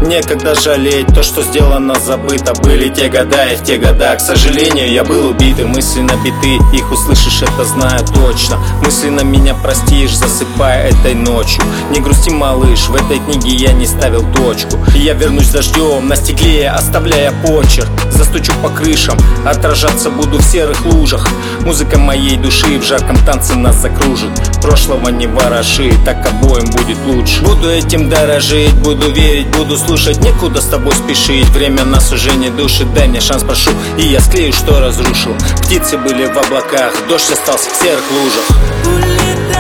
некогда жалеть. То, что сделано, забыто. Были те года, и в те года, к сожалению, я был убит и мысленно биты. Их услышишь, это знаю точно. Мысленно меня простишь, засыпая этой ночью. Не грусти, малыш, в этой книге я не ставил точку. И я вернусь дождем на стекле, оставляя почерк. Застучу по крышам, отражаться буду в серых лужах. Музыка моей души в жарком танце нас закружит. Прошлого не вороши, так обоим будет лучше. Буду этим дорожить, буду верить, буду слушать. Некуда с тобой спешить, время нас уже не душит. Дай мне шанс, прошу, и я склею, что разрушу. Птицы были в облаках, дождь остался в серых лужах.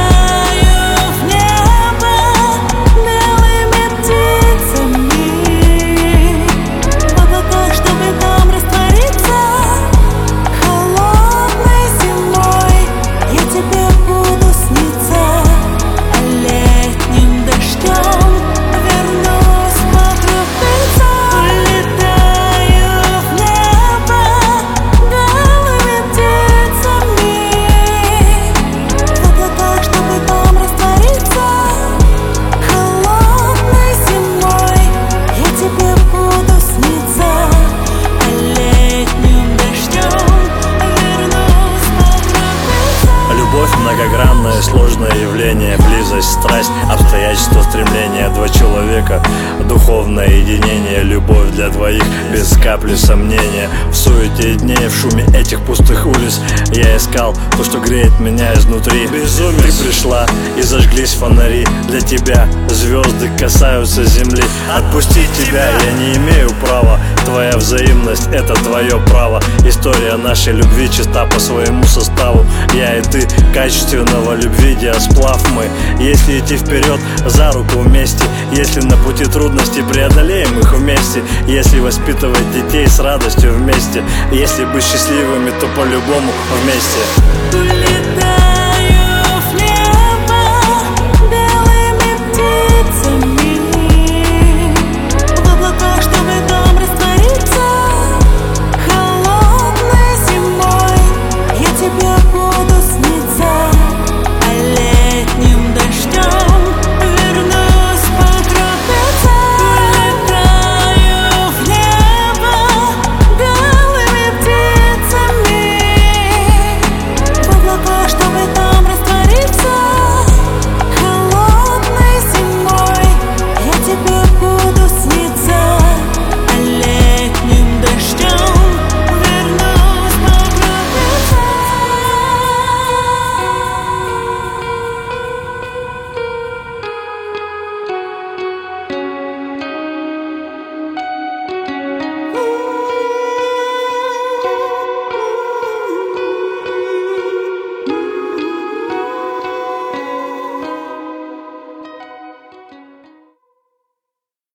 Многогранное, сложное явление, близость, страсть, обстоятельства, стремления. Два человека, духовное единение, любовь для двоих, без капли сомнения. В суете дней, в шуме этих пустых улиц я искал то, что греет меня изнутри. Безумие. Ты пришла и зажглись фонари. Для тебя звезды касаются земли. Отпустить тебя я не имею права. Твоя взаимность — это твое право. История нашей любви чиста по своему составу. Я и ты, качественного любви диасплав мы. Если идти вперед за руку вместе, если на пути трудности преодолеем их вместе, если воспитывать детей с радостью вместе, если быть счастливыми, то по-любому вместе.